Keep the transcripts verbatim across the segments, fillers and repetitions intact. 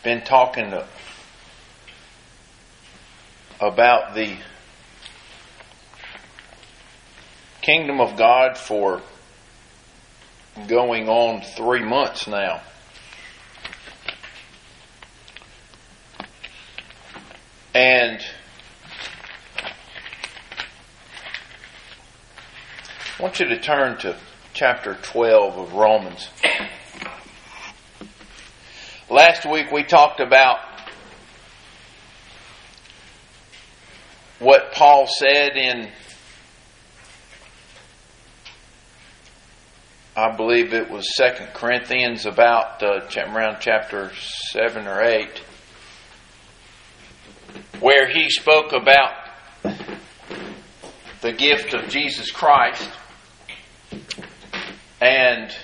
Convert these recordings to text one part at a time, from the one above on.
been talking to, about the kingdom of God for going on three months now. And I want you to turn to chapter twelve of Romans. Last week we talked about what Paul said in, I believe it was Second Corinthians, about uh, around chapter seven or eight, where he spoke about the gift of Jesus Christ. And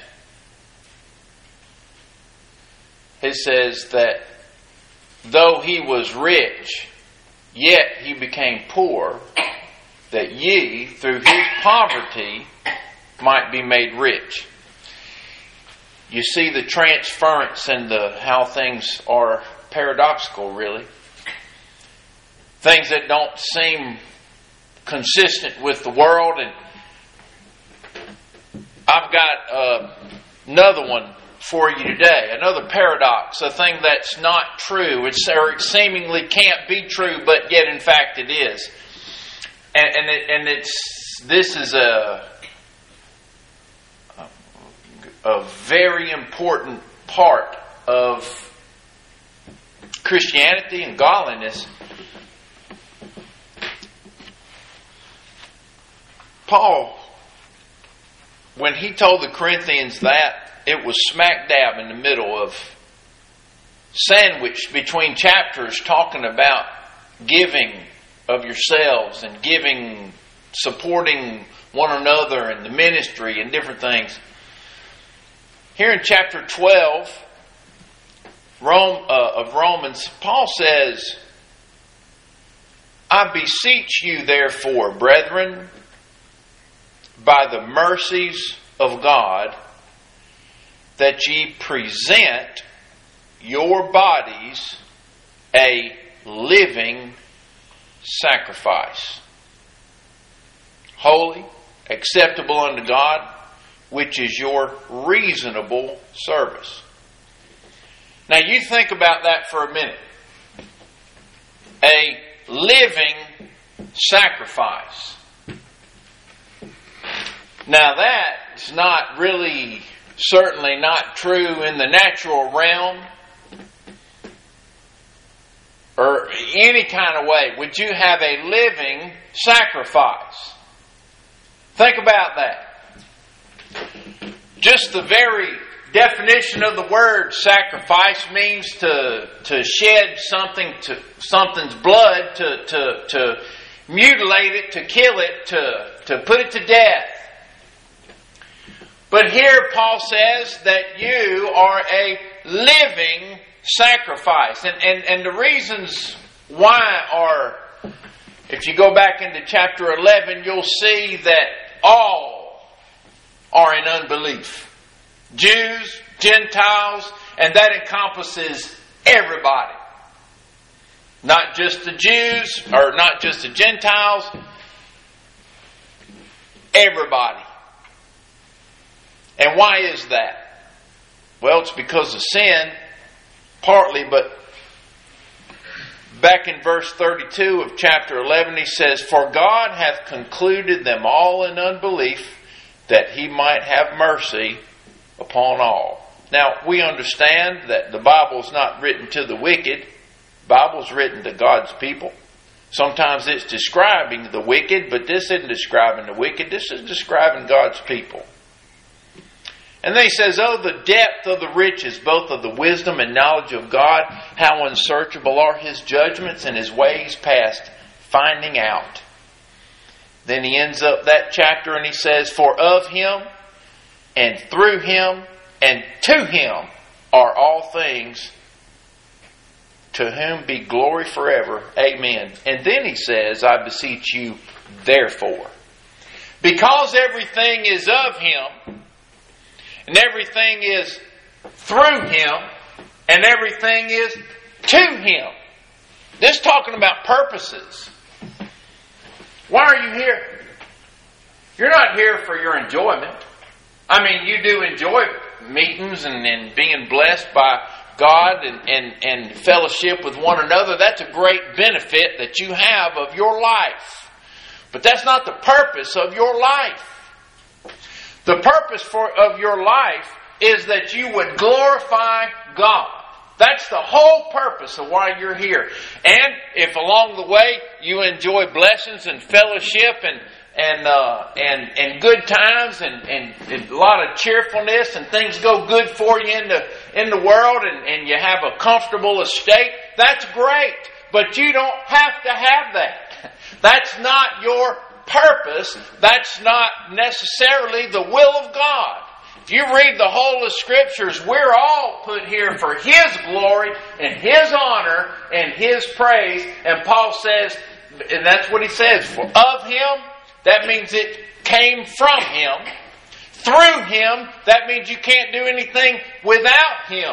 it says that though he was rich, yet he became poor, that ye, through his poverty, might be made rich. You see the transference and the how things are paradoxical, really. Things that don't seem consistent with the world. And I've got uh, another one for you today. Another paradox. A thing that's not true. It's, or it seemingly can't be true, but yet in fact it is. And, and, it, and it's this is a, a very important part of Christianity and godliness. Paul, when he told the Corinthians that, it was smack dab in the middle of, sandwiched between chapters, talking about giving of yourselves and giving, supporting one another and the ministry and different things. Here in chapter twelve Rome, uh, of Romans, Paul says, I beseech you therefore, brethren, by the mercies of God, that ye present your bodies a living sacrifice, holy, acceptable unto God, which is your reasonable service. Now you think about that for a minute. A living sacrifice. Now that's not really, certainly not true in the natural realm or any kind of way. Would you have a living sacrifice? Think about that. Just the very definition of the word sacrifice means to to shed something, to something's blood, to to to mutilate it, to kill it, to to put it to death. But here Paul says that you are a living sacrifice. And, and, and the reasons why are, if you go back into chapter eleven, you'll see that all are in unbelief. Jews, Gentiles, and that encompasses everybody. Not just the Jews, or not just the Gentiles, everybody. And why is that? Well, it's because of sin, partly, but back in verse thirty-two of chapter eleven, he says, For God hath concluded them all in unbelief, that he might have mercy upon all. Now, we understand that the Bible is not written to the wicked. The Bible is written to God's people. Sometimes it's describing the wicked, but this isn't describing the wicked. This is describing God's people. And then he says, Oh, the depth of the riches, both of the wisdom and knowledge of God, how unsearchable are his judgments and his ways past finding out. Then he ends up that chapter and he says, For of him and through him and to him are all things, to whom be glory forever. Amen. And then he says, I beseech you therefore, because everything is of him, and everything is through him, and everything is to Him. This is talking about purposes. Why are you here? You're not here for your enjoyment. I mean, you do enjoy meetings and, and being blessed by God and, and, and fellowship with one another. That's a great benefit that you have of your life. But that's not the purpose of your life. The purpose for of your life is that you would glorify God. That's the whole purpose of why you're here. And if along the way you enjoy blessings and fellowship and and uh, and and good times and, and, and a lot of cheerfulness and things go good for you in the in the world and, and you have a comfortable estate, that's great. But you don't have to have that. That's not your purpose. That's not necessarily the will of God. If you read the whole of Scriptures, we're all put here for His glory and His honor and His praise. And Paul says, and that's what he says, for of Him, that means it came from Him. Through Him, that means you can't do anything without Him.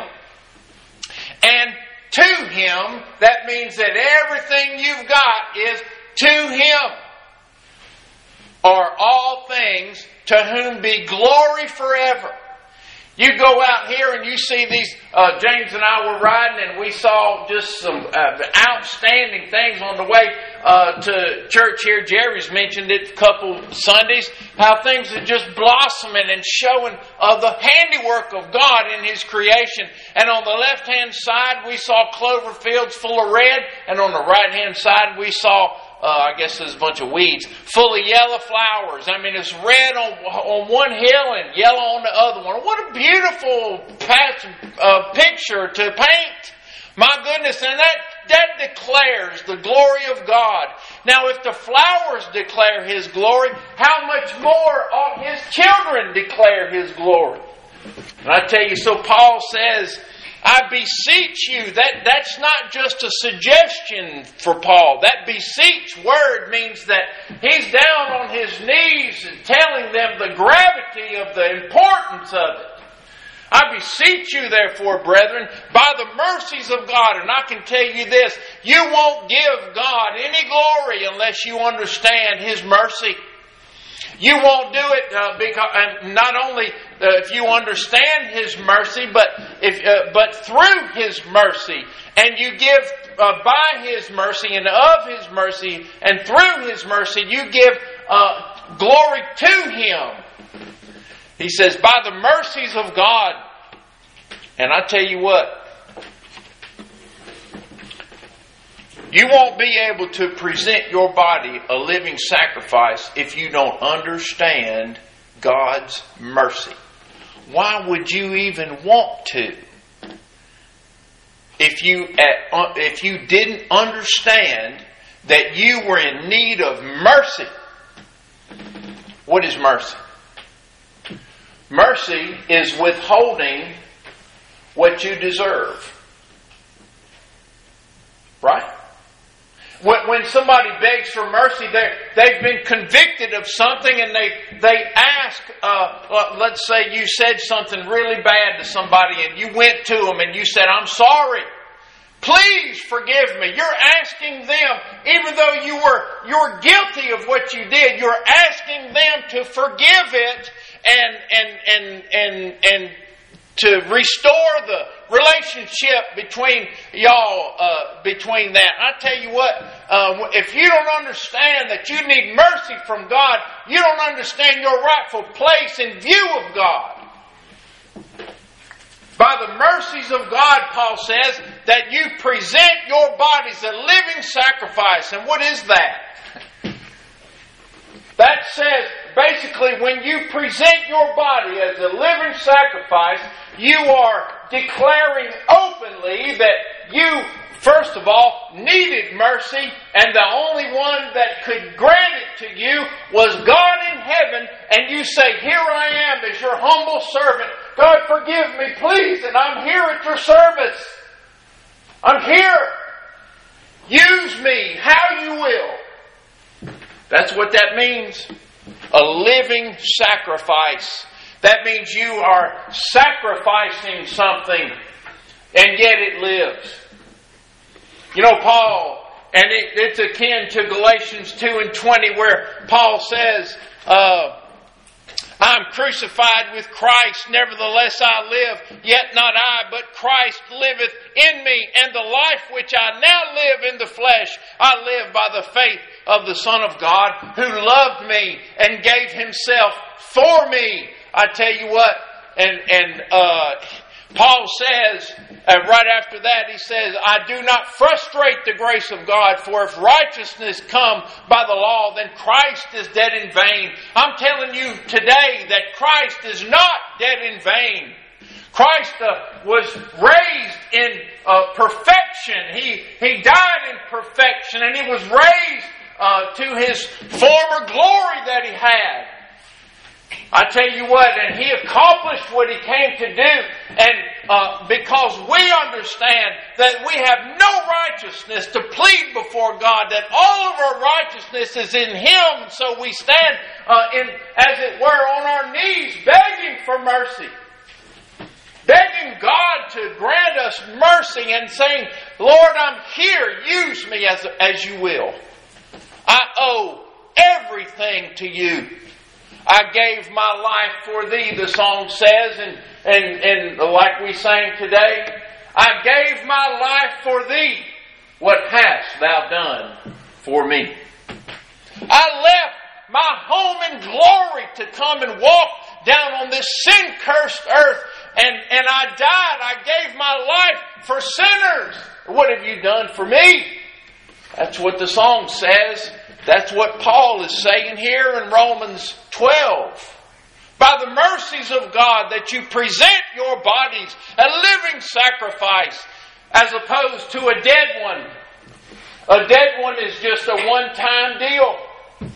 And to Him, that means that everything you've got is to Him. Are all things to whom be glory forever. You go out here and you see these, uh, James and I were riding and we saw just some uh, outstanding things on the way uh, to church here. Jerry's mentioned it a couple Sundays, how things are just blossoming and showing uh, the handiwork of God in His creation. And on the left-hand side we saw clover fields full of red, and on the right-hand side we saw Uh, I guess there's a bunch of weeds, full of yellow flowers. I mean, it's red on on one hill and yellow on the other one. What a beautiful patch, uh, picture to paint. My goodness, and that, that declares the glory of God. Now, if the flowers declare His glory, how much more ought His children declare His glory? And I tell you, so Paul says, I beseech you. That, that's not just a suggestion for Paul. That beseech word means that he's down on his knees and telling them the gravity of the importance of it. I beseech you, therefore, brethren, by the mercies of God. And I can tell you this, you won't give God any glory unless you understand His mercy. You won't do it uh, because, and not only uh, if you understand His mercy, but if uh, but through His mercy, and you give uh, by His mercy and of His mercy and through His mercy, you give uh, glory to Him. He says, by the mercies of God. And I tell you what, you won't be able to present your body a living sacrifice if you don't understand God's mercy. Why would you even want to? If you if you didn't understand that you were in need of mercy. What is mercy? Mercy is withholding what you deserve. Right? When, when somebody begs for mercy, they've been convicted of something and they, they ask, uh, let's say you said something really bad to somebody and you went to them and you said, I'm sorry. Please forgive me. You're asking them, even though you were, you're guilty of what you did, you're asking them to forgive it and, and, and, and, and to restore the relationship between y'all, uh, between that. I tell you what, uh, if you don't understand that you need mercy from God, you don't understand your rightful place in view of God. By the mercies of God, Paul says, that you present your bodies a living sacrifice. And what is that? That says, basically, when you present your body as a living sacrifice, you are declaring openly that you, first of all, needed mercy, and the only one that could grant it to you was God in heaven, and you say, here I am as your humble servant. God, forgive me, please, and I'm here at your service. I'm here. Use me how you will. That's what that means. A living sacrifice. That means you are sacrificing something and yet it lives. You know, Paul, and it, it's akin to Galatians two and twenty, where Paul says, uh, I'm crucified with Christ, nevertheless I live, yet not I, but Christ liveth in me, and the life which I now live in the flesh, I live by the faith of the Son of God, who loved me and gave Himself for me. I tell you what, and, and uh, Paul says, uh, right after that, he says, I do not frustrate the grace of God, for if righteousness come by the law, then Christ is dead in vain. I'm telling you today that Christ is not dead in vain. Christ uh, was raised in uh, perfection. He, he died in perfection, and He was raised uh, to His former glory that He had. I tell you what, and He accomplished what He came to do. And uh, because we understand that we have no righteousness to plead before God, that all of our righteousness is in Him, so we stand uh, in, as it were, on our knees, begging for mercy. Begging God to grant us mercy and saying, Lord, I'm here, use me as, as you will. I owe everything to you. I gave my life for thee, the song says, and, and, and like we sang today, I gave my life for thee. What hast thou done for me? I left my home in glory to come and walk down on this sin-cursed earth, and, and I died. I gave my life for sinners. What have you done for me? That's what the song says. That's what Paul is saying here in Romans twelve. By the mercies of God, that you present your bodies a living sacrifice as opposed to a dead one. A dead one is just a one-time deal.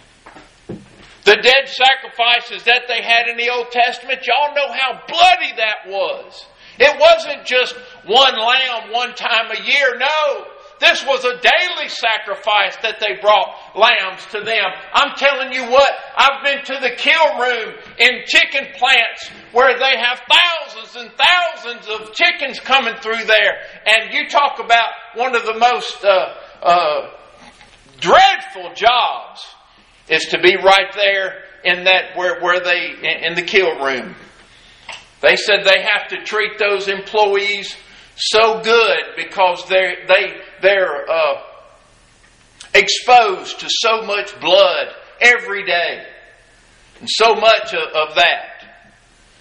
The dead sacrifices that they had in the Old Testament, y'all know how bloody that was. It wasn't just one lamb one time a year. No. This was a daily sacrifice that they brought lambs to them. I'm telling you what, I've been to the kill room in chicken plants where they have thousands and thousands of chickens coming through there. And you talk about one of the most uh, uh, dreadful jobs is to be right there in that where, where they in the kill room. They said they have to treat those employees so good because they're they they're uh, exposed to so much blood every day, and so much of, of that.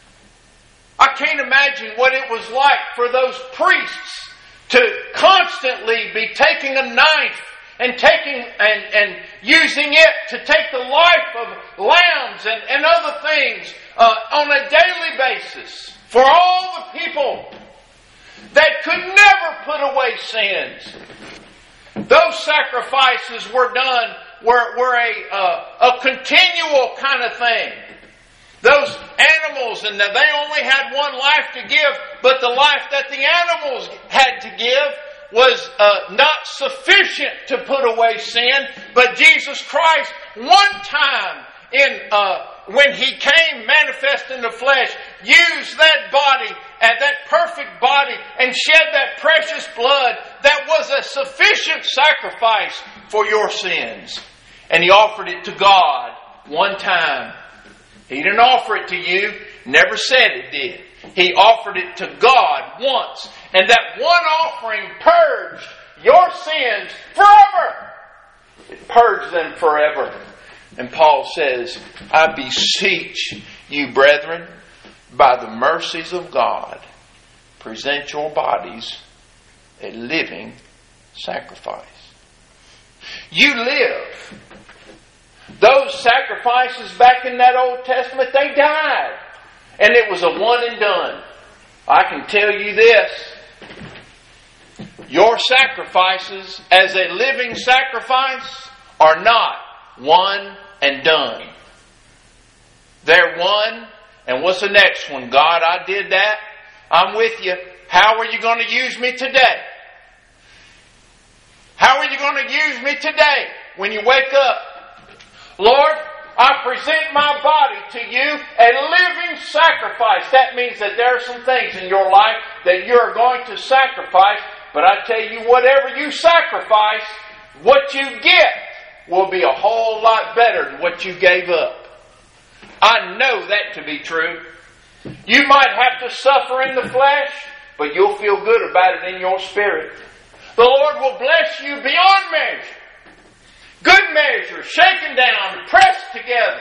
I can't imagine what it was like for those priests to constantly be taking a knife and taking and, and using it to take the life of lambs and, and other things uh, on a daily basis for all the people that could never put away sins. Those sacrifices were done, were, were a, uh, a continual kind of thing. Those animals, and they only had one life to give, but the life that the animals had to give was uh, not sufficient to put away sin. But Jesus Christ, one time in uh, when He came manifest in the flesh, used that body, and that perfect body, and shed that precious blood that was a sufficient sacrifice for your sins. And He offered it to God one time. He didn't offer it to you, never said it did. He offered it to God once. And that one offering purged your sins forever. It purged them forever. And Paul says, I beseech you, brethren, by the mercies of God, present your bodies a living sacrifice. You live. Those sacrifices back in that Old Testament, they died. And it was a one and done. I can tell you this. Your sacrifices as a living sacrifice are not one and done. They're one, and what's the next one? God, I did that. I'm with you. How are you going to use me today? How are you going to use me today when you wake up? Lord, I present my body to you, a living sacrifice. That means that there are some things in your life that you're going to sacrifice. But I tell you, whatever you sacrifice, what you get will be a whole lot better than what you gave up. I know that to be true. You might have to suffer in the flesh, but you'll feel good about it in your spirit. The Lord will bless you beyond measure. Good measure, shaken down, pressed together.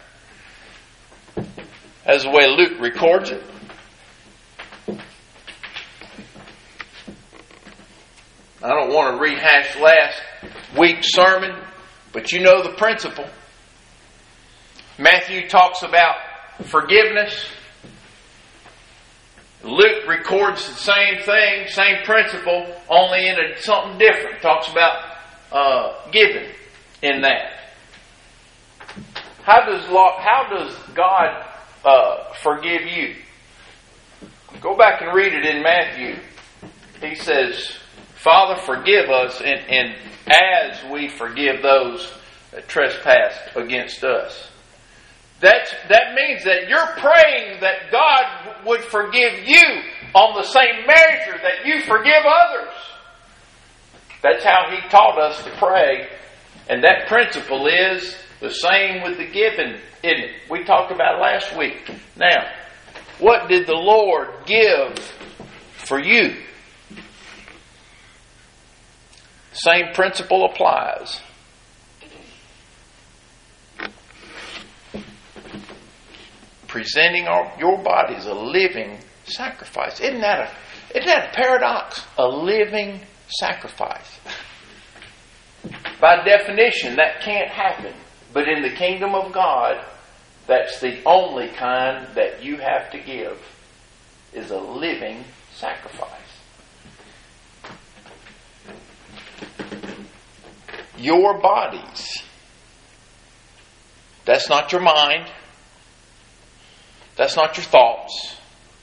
That's the way Luke records it. I don't want to rehash last week's sermon, but you know the principle. Matthew talks about forgiveness. Luke records the same thing, same principle, only in a, something different. Talks about uh, giving in that. How does how does God uh, forgive you? Go back and read it in Matthew. He says, Father, forgive us, and, and as we forgive those that trespass against us. That's, that means that you're praying that God would forgive you on the same measure that you forgive others. That's how He taught us to pray. And that principle is the same with the giving, isn't it? We talked about it last week. Now, what did the Lord give for you? Same principle applies. Presenting our, your body as a living sacrifice. Isn't that a, isn't that a paradox? A living sacrifice. By definition, that can't happen. But in the kingdom of God, that's the only kind that you have to give, is a living sacrifice. Your bodies. That's not your mind. That's not your thoughts.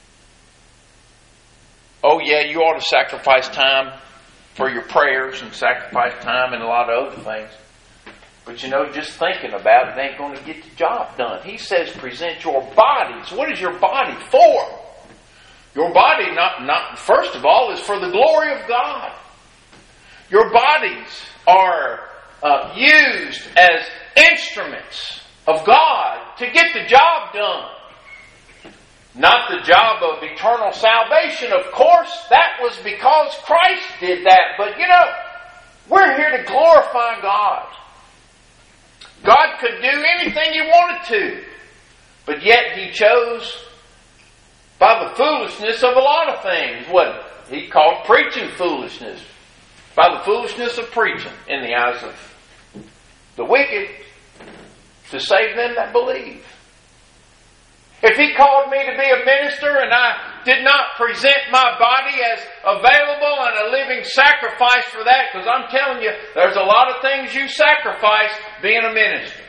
Oh yeah, you ought to sacrifice time for your prayers and sacrifice time and a lot of other things. But you know, just thinking about it ain't going to get the job done. He says present your bodies. What is your body for? Your body, not, not first of all, is for the glory of God. Your bodies are uh, used as instruments of God to get the job done. Not the job of eternal salvation, of course. That was because Christ did that. But you know, we're here to glorify God. God could do anything He wanted to. But yet He chose by the foolishness of a lot of things. What He called preaching foolishness. By the foolishness of preaching in the eyes of the wicked, to save them that believe. If He called me to be a minister and I did not present my body as available and a living sacrifice for that, because I'm telling you, there's a lot of things you sacrifice being a minister.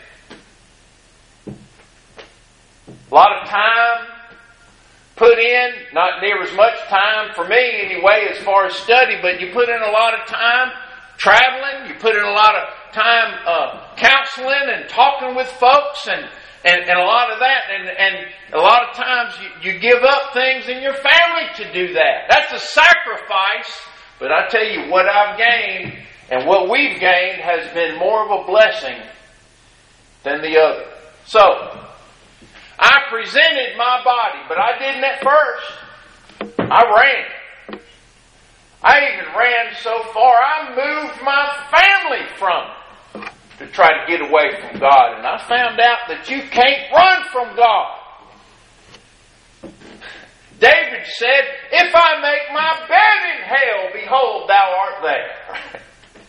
A lot of time put in, not near as much time for me anyway as far as study, but you put in a lot of time traveling, you put in a lot of time uh, counseling and talking with folks and And, and a lot of that, and, and a lot of times you, you give up things in your family to do that. That's a sacrifice. But I tell you, what I've gained and what we've gained has been more of a blessing than the other. So, I presented my body, but I didn't at first. I ran. I even ran so far, I moved my family from it to try to get away from God. And I found out that you can't run from God. David said, if I make my bed in hell, behold, thou art there.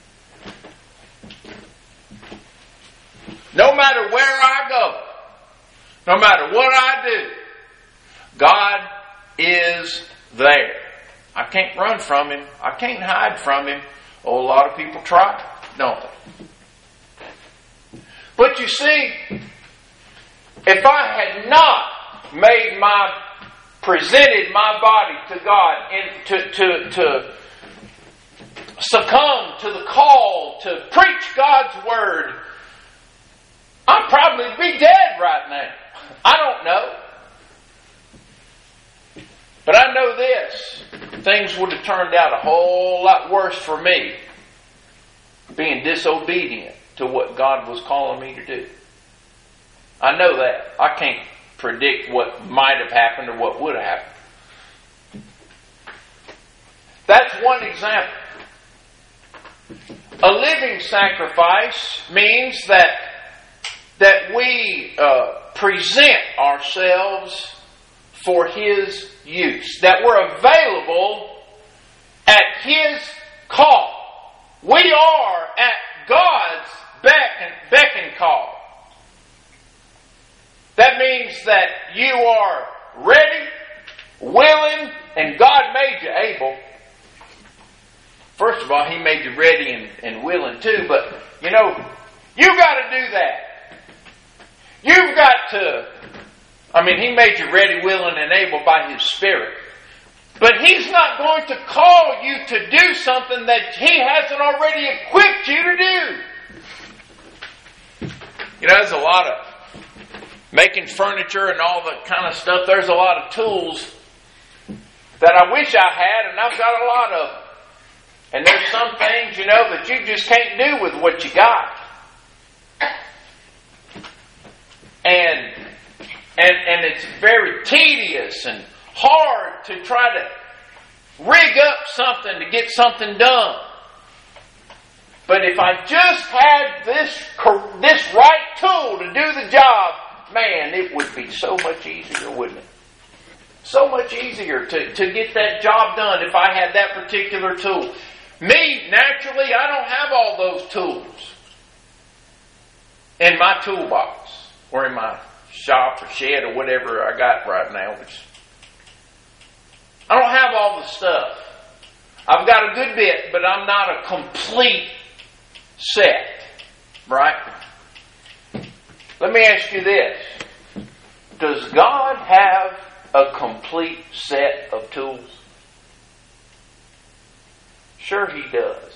No matter where I go, no matter what I do, God is there. I can't run from Him. I can't hide from Him. Oh, a lot of people try, don't they? But you see, if I had not made my, presented my body to God and to, to, to succumb to the call to preach God's Word, I'd probably be dead right now. I don't know. But I know this. things would have turned out a whole lot worse for me being disobedient to what God was calling me to do. I know that. I can't predict what might have happened or what would have happened. That's one example. A living sacrifice means that that we uh, present ourselves for His use, that we're available at His call. We are at God's beck and, beck and call. That means that you are ready, willing, and God made you able. First of all, He made you ready and, and willing too, but you know, you got to do that. You've got to, I mean, He made you ready, willing, and able by His Spirit. But He's not going to call you to do something that He hasn't already equipped you to do. You know, there's a lot of making furniture and all that kind of stuff. There's a lot of tools that I wish I had, and I've got a lot of them. And there's some things, you know, that you just can't do with what you got. And and and it's very tedious and hard to try to rig up something to get something done. But if I just had this this right tool to do the job, man, it would be so much easier, wouldn't it? So much easier to, to get that job done if I had that particular tool. Me, naturally, I don't have all those tools in my toolbox or in my shop or shed or whatever I got right now. Which I don't have all the stuff. I've got a good bit, but I'm not a complete set. Right? Let me ask you this. Does God have a complete set of tools? Sure He does.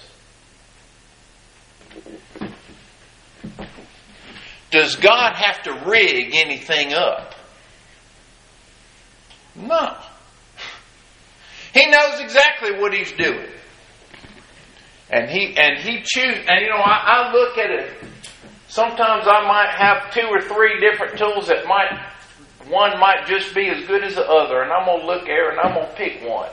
Does God have to rig anything up? No. He knows exactly what He's doing. And He and He chooses. And you know, I, I look at it. Sometimes I might have two or three different tools that might, one might just be as good as the other. And I'm going to look there and I'm going to pick one.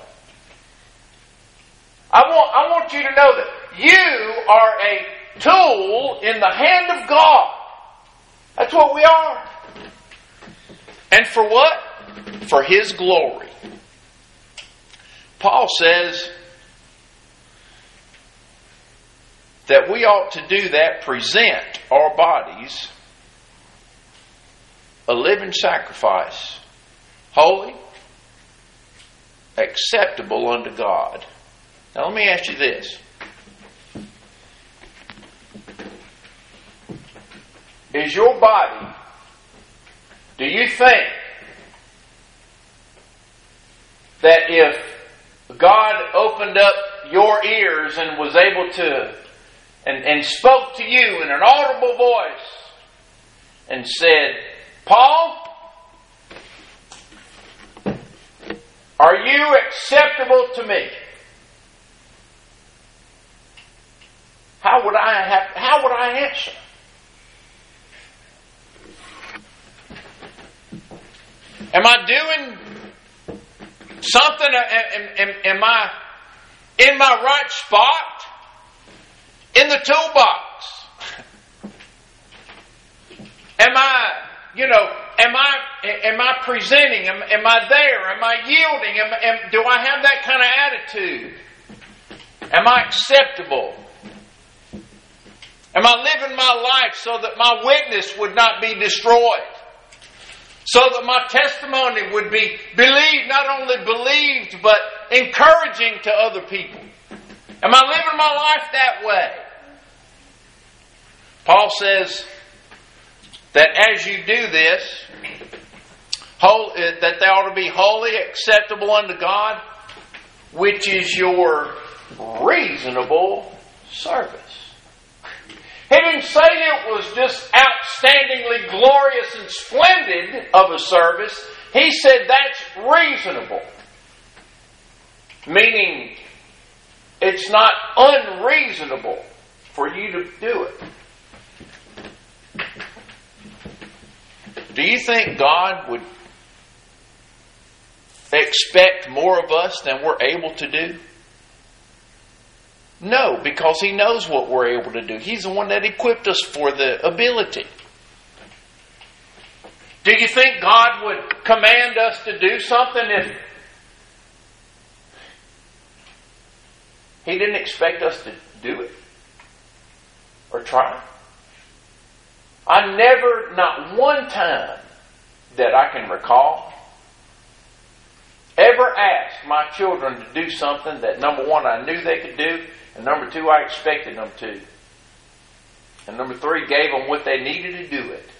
I want, I want you to know that you are a tool in the hand of God. That's what we are. And for what? For His glory. Paul says that we ought to do that, present our bodies a living sacrifice, holy, acceptable unto God. Now let me ask you this. Is your body, do you think that if God opened up your ears and was able to, and, and spoke to you in an audible voice and said, Paul, are you acceptable to me? How would I have, how would I answer? Am I doing something? Am, am, am I in my right spot? In the toolbox? Am I, you know, am I am I presenting? Am, am I there? Am I yielding? Am, am, do I have that kind of attitude? Am I acceptable? Am I living my life so that my witness would not be destroyed? So that my testimony would be believed, not only believed, but encouraging to other people. Am I living my life that way? Paul says that as you do this, that they ought to be holy, acceptable unto God, which is your reasonable service. He didn't say it was just outstandingly glorious and splendid of a service. He said that's reasonable. Meaning, it's not unreasonable for you to do it. Do you think God would expect more of us than we're able to do? No, because He knows what we're able to do. He's the one that equipped us for the ability. Do you think God would command us to do something if He didn't expect us to do it or try? I never, not one time that I can recall, ever asked my children to do something that, number one, I knew they could do, and number two, I expected them to. And number three, gave them what they needed to do it.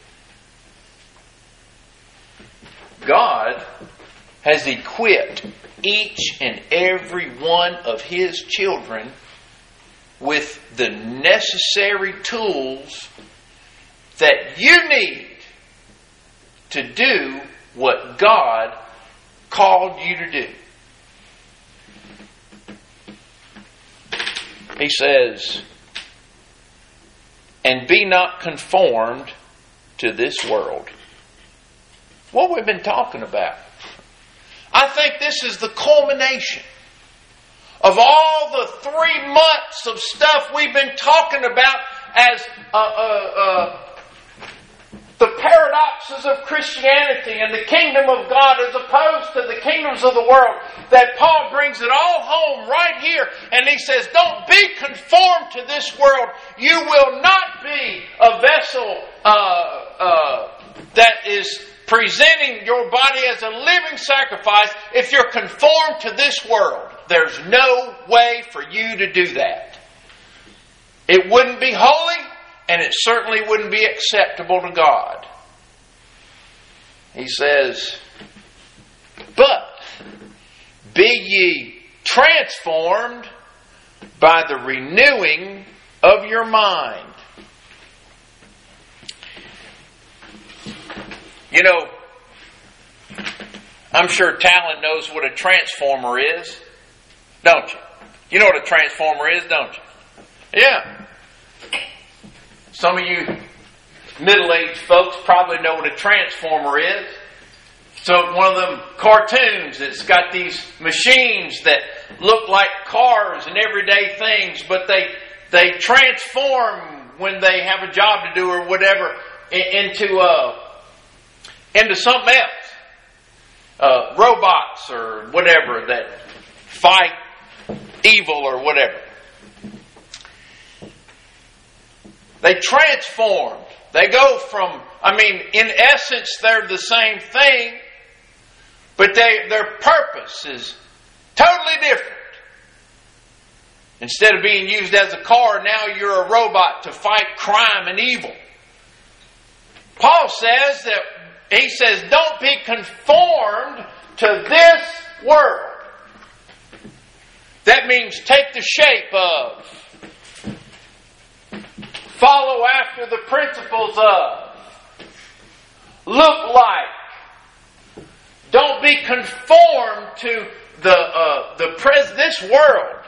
God has equipped each and every one of His children with the necessary tools that you need to do what God called you to do. He says, and be not conformed to this world. What we've been talking about. I think this is the culmination of all the three months of stuff we've been talking about as uh, uh, uh, the paradoxes of Christianity and the kingdom of God as opposed to the kingdoms of the world. That Paul brings it all home right here. And he says, don't be conformed to this world. You will not be a vessel uh, uh, that is presenting your body as a living sacrifice if you're conformed to this world. There's no way for you to do that. It wouldn't be holy, and it certainly wouldn't be acceptable to God. He says, but be ye transformed by the renewing of your mind. You know, I'm sure Talon knows what a transformer is, don't you? You know what a transformer is, don't you? Yeah. Some of you middle-aged folks probably know what a transformer is. So one of them cartoons, it's got these machines that look like cars and everyday things, but they they transform when they have a job to do or whatever into a into something else. Uh, robots or whatever that fight evil or whatever. They transform. They go from, I mean, in essence, they're the same thing, but they, their purpose is totally different. Instead of being used as a car, now you're a robot to fight crime and evil. Paul says that He says, don't be conformed to this world. That means take the shape of, follow after the principles of, look like. Don't be conformed to the uh, the pres this world,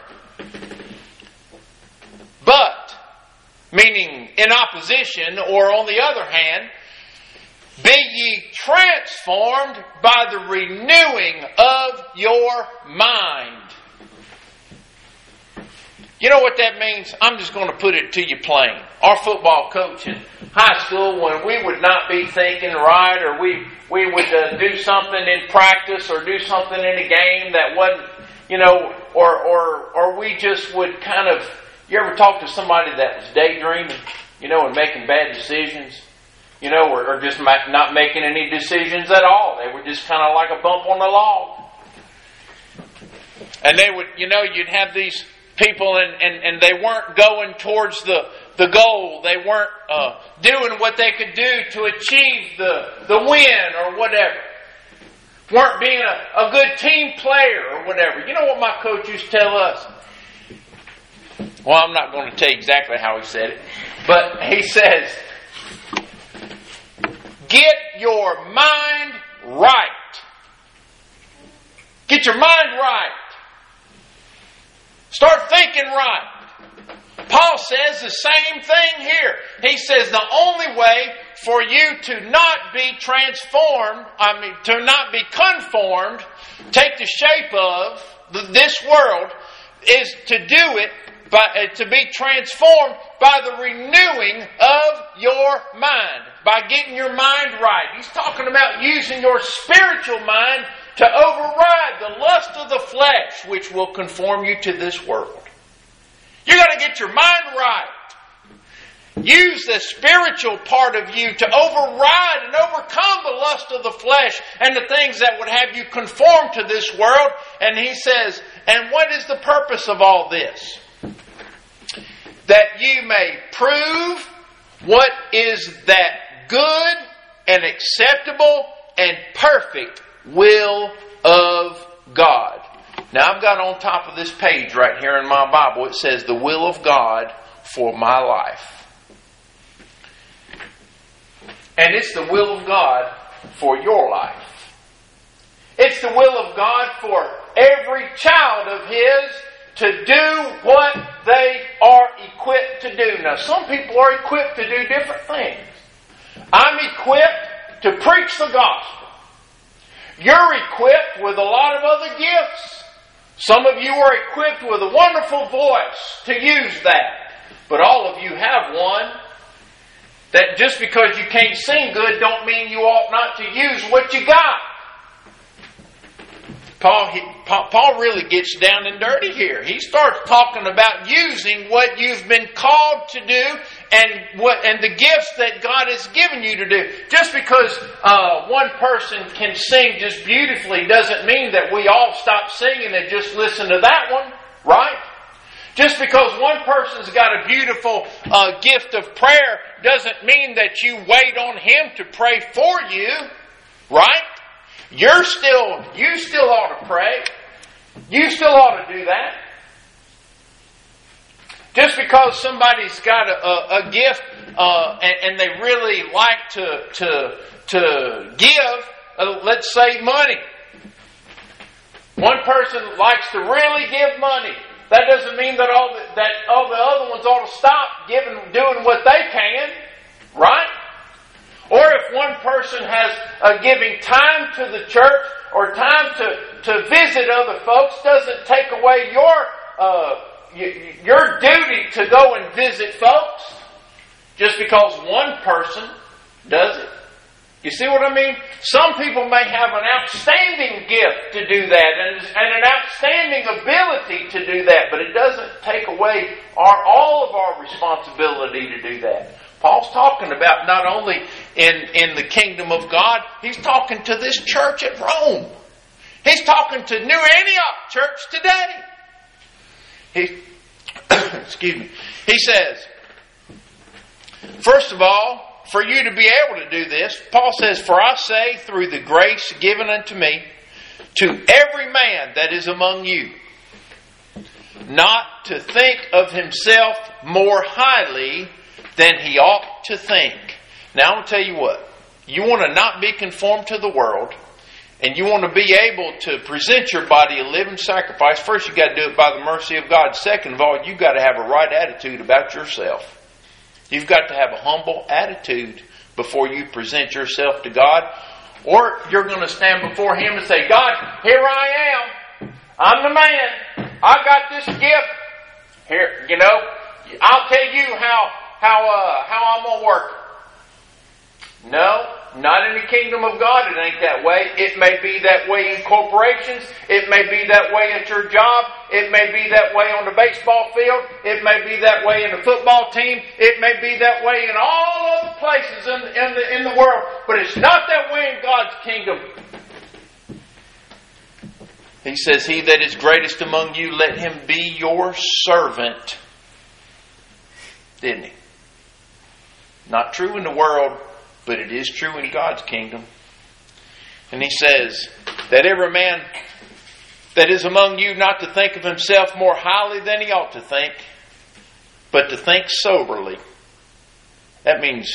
but meaning in opposition, or on the other hand, be ye transformed by the renewing of your mind. You know what that means? I'm just going to put it to you plain. Our football coach in high school, when we would not be thinking right, or we we would uh, do something in practice or do something in a game that wasn't, you know, or or or we just would kind of. You ever talk to somebody that was daydreaming, you know, and making bad decisions? You know, or, or just not making any decisions at all. They were just kind of like a bump on the log. And they would, you know, you'd have these people and, and, and they weren't going towards the, the goal. They weren't uh, doing what they could do to achieve the, the win or whatever. Weren't being a, a good team player or whatever. You know what my coach used to tell us? Well, I'm not going to tell you exactly how he said it. But he says, get your mind right. Get your mind right. making right. Paul says the same thing here. He says the only way for you to not be transformed, I mean, to not be conformed, take the shape of this world, is to do it by, uh, to be transformed by the renewing of your mind, by getting your mind right. He's talking about using your spiritual mind to override the lust of the flesh, which will conform you to this world. You got to get your mind right. Use the spiritual part of you to override and overcome the lust of the flesh and the things that would have you conform to this world. And he says, and what is the purpose of all this? That you may prove what is that good and acceptable and perfect will of God. Now I've got on top of this page right here in my Bible, it says the will of God for my life. And it's the will of God for your life. It's the will of God for every child of His to do what they are equipped to do. Now some people are equipped to do different things. I'm equipped to preach the gospel. You're equipped with a lot of other gifts. Some of you are equipped with a wonderful voice to use that. But all of you have one. That just because you can't sing good don't mean you ought not to use what you got. Paul, he, Paul really gets down and dirty here. He starts talking about using what you've been called to do and what and the gifts that God has given you to do. Just because uh, one person can sing just beautifully doesn't mean that we all stop singing and just listen to that one, right? Just because one person's got a beautiful uh, gift of prayer doesn't mean that you wait on him to pray for you, right? You're still, you still ought to pray. You still ought to do that. Just because somebody's got a, a, a gift uh, and, and they really like to to to give, uh, let's say money. One person likes to really give money. That doesn't mean that all the, that all the other ones ought to stop giving, doing what they can, right? Or if one person has uh, giving time to the church or time to, to visit other folks, doesn't take away your uh, y- your duty to go and visit folks just because one person does it. You see what I mean? Some people may have an outstanding gift to do that and, and an outstanding ability to do that, but it doesn't take away our, all of our responsibility to do that. Paul's talking about not only in, in the kingdom of God, he's talking to this church at Rome. He's talking to New Antioch church today. He, excuse me. He says, first of all, for you to be able to do this, Paul says, for I say through the grace given unto me, to every man that is among you, not to think of himself more highly than he ought to think. Now I'm going to tell you what. You want to not be conformed to the world, and you want to be able to present your body a living sacrifice. First, you got to do it by the mercy of God. Second of all, you got to have a right attitude about yourself. You've got to have a humble attitude before you present yourself to God, or you're going to stand before Him and say, God, here I am. I'm the man. I got this gift. Here, you know, I'll tell you how how uh, how I'm gonna work. No, not in the kingdom of God. It ain't that way. It may be that way in corporations. It may be that way at your job. It may be that way on the baseball field. It may be that way in the football team. It may be that way in all other places in, in the in the world. But it's not that way in God's kingdom. He says, "He that is greatest among you, let him be your servant." Didn't he? Not true in the world, but it is true in God's kingdom. And he says that every man that is among you not to think of himself more highly than he ought to think, but to think soberly. That means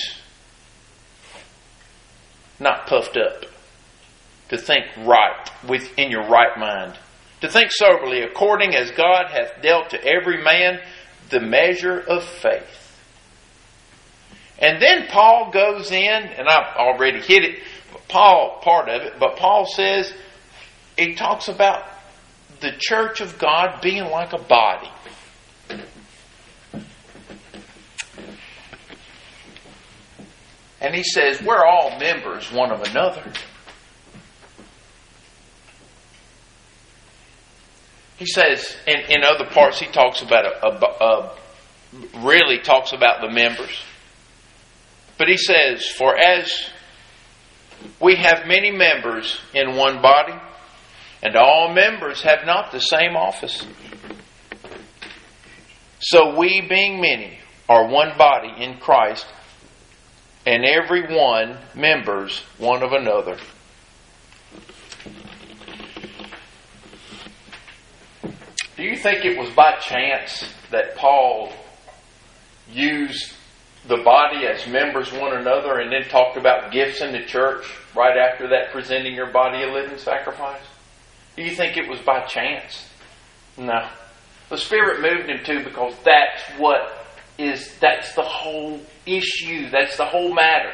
not puffed up. To think right, within your right mind. To think soberly, according as God hath dealt to every man the measure of faith. And then Paul goes in, and I've already hit it, Paul, part of it, but Paul says, he talks about the church of God being like a body. And he says, we're all members one of another. He says, in, in other parts, he talks about, a, a, a, really talks about the members. But he says, for as we have many members in one body, and all members have not the same office. So we, being many, are one body in Christ, and every one members one of another. Do you think it was by chance that Paul used the body as members one another and then talked about gifts in the church right after that, presenting your body a living sacrifice? Do you think it was by chance? No. The Spirit moved him to, because that's what is, that's the whole issue. That's the whole matter.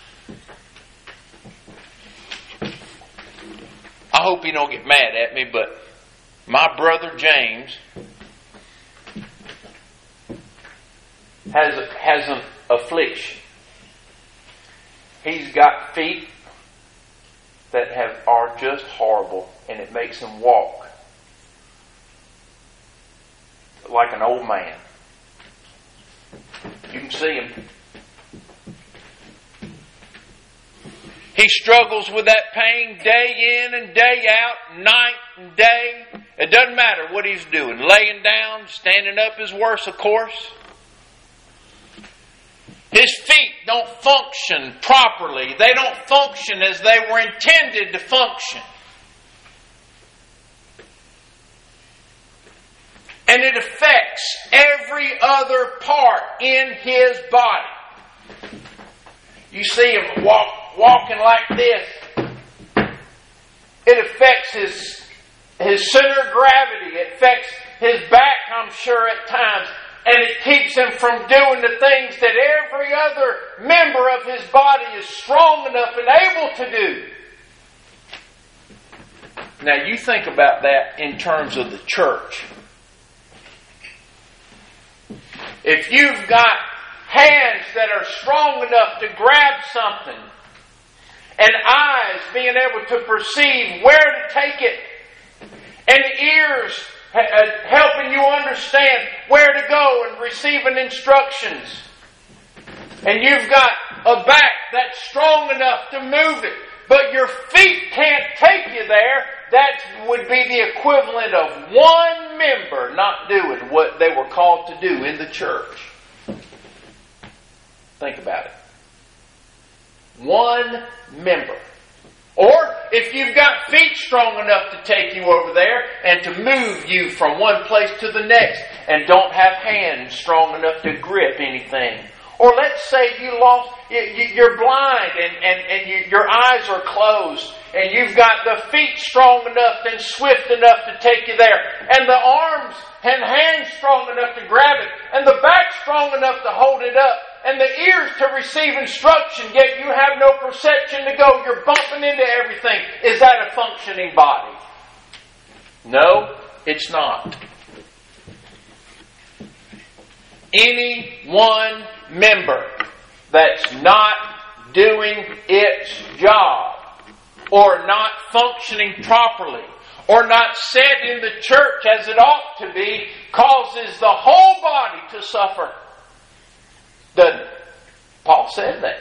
I hope you don't get mad at me, but my brother James has a, has an affliction. He's got feet that have are just horrible, and it makes him walk like an old man. You can see him. He struggles with that pain day in and day out, night and day. It doesn't matter what he's doing. Laying down, standing up is worse, of course. His feet don't function properly. They don't function as they were intended to function. And it affects every other part in his body. You see him walk, walking like this. It affects his, his center of gravity. It affects his back, I'm sure, at times. And it keeps him from doing the things that every other member of his body is strong enough and able to do. Now you think about that in terms of the church. If you've got hands that are strong enough to grab something, and eyes being able to perceive where to take it, and ears helping you understand where to go and receiving instructions, and you've got a back that's strong enough to move it, but your feet can't take you there, that would be the equivalent of one member not doing what they were called to do in the church. Think about it. One member. Or if you've got feet strong enough to take you over there and to move you from one place to the next, and don't have hands strong enough to grip anything. Or let's say you lost, you're blind and, and, and you, your eyes are closed, and you've got the feet strong enough and swift enough to take you there, and the arms and hands strong enough to grab it, and the back strong enough to hold it up, and the ears to receive instruction, yet you have no perception to go. You're bumping into everything. Is that a functioning body? No, it's not. Any one member that's not doing its job, or not functioning properly, or not set in the church as it ought to be, causes the whole body to suffer. Doesn't it? Paul said that.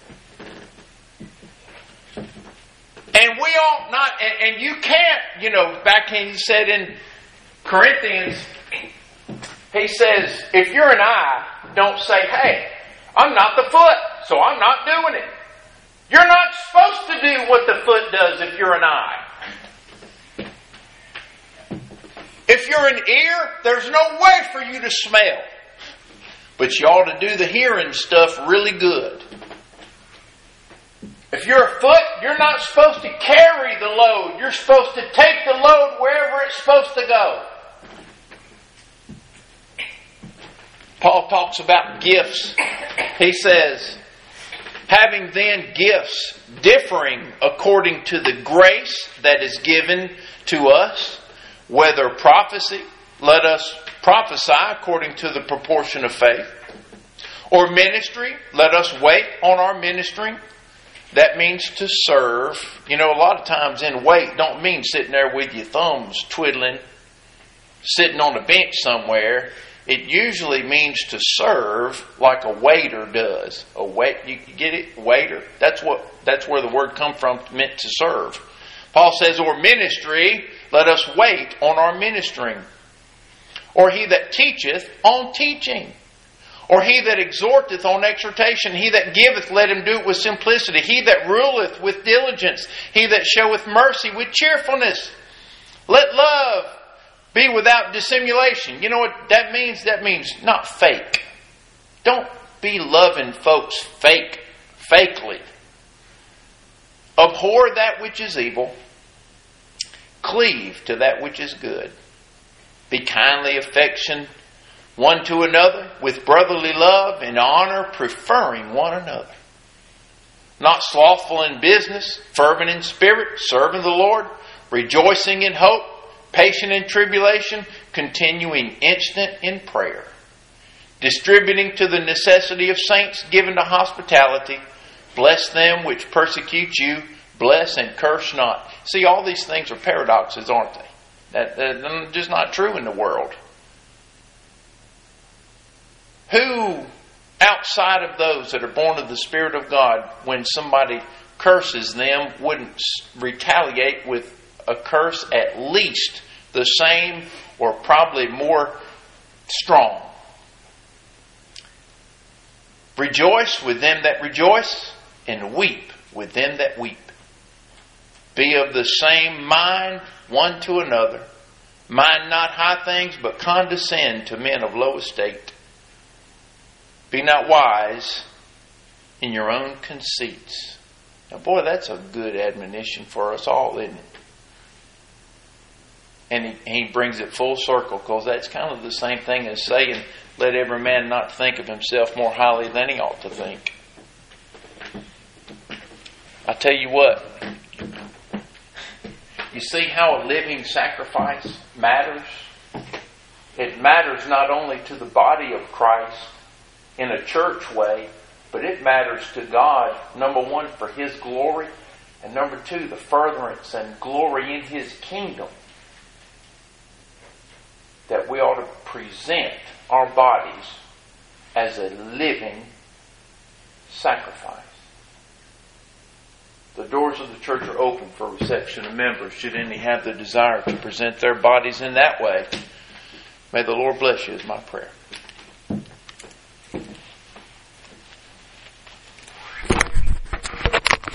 And we ought not, and, and you can't, you know, back in, he said in Corinthians, he says, if you're an eye, don't say, hey, I'm not the foot, so I'm not doing it. You're not supposed to do what the foot does if you're an eye. If you're an ear, there's no way for you to smell. But you ought to do the hearing stuff really good. If If you're a foot, you're not supposed to carry the load. You're supposed to take the load wherever it's supposed to go. Paul talks about gifts. He says, having then gifts differing according to the grace that is given to us, whether prophecy, let us prophesy according to the proportion of faith, or ministry, let us wait on our ministering. That means to serve. You know, a lot of times in wait don't mean sitting there with your thumbs twiddling, sitting on a bench somewhere. It usually means to serve like a waiter does. A wait, you get it? Waiter. That's what. That's where the word comes from, meant to serve. Paul says, or ministry, let us wait on our ministering. Or he that teacheth on teaching. Or he that exhorteth on exhortation. He that giveth, let him do it with simplicity. He that ruleth with diligence. He that showeth mercy with cheerfulness. Let love be without dissimulation. You know what that means? That means not fake. Don't be loving folks fake, fakely. Abhor that which is evil. Cleave to that which is good. Be kindly affectioned one to another with brotherly love and honor, preferring one another. Not slothful in business, fervent in spirit, serving the Lord, rejoicing in hope, patient in tribulation, continuing instant in prayer, distributing to the necessity of saints, given to hospitality. Bless them which persecute you, bless and curse not. See, all these things are paradoxes, aren't they? That, that's just not true in the world. Who, outside of those that are born of the Spirit of God, when somebody curses them, wouldn't retaliate with a curse at least the same or probably more strong? Rejoice with them that rejoice, and weep with them that weep. Be of the same mind one to another. Mind not high things, but condescend to men of low estate. Be not wise in your own conceits. Now, boy, that's a good admonition for us all, isn't it? And he, he brings it full circle, because that's kind of the same thing as saying, let every man not think of himself more highly than he ought to think. I tell you what, you see how a living sacrifice matters? It matters not only to the body of Christ in a church way, but it matters to God, number one, for His glory, and number two, the furtherance and glory in His kingdom. That we ought to present our bodies as a living sacrifice. The doors of the church are open for reception of members, should any have the desire to present their bodies in that way. May the Lord bless you, is my prayer.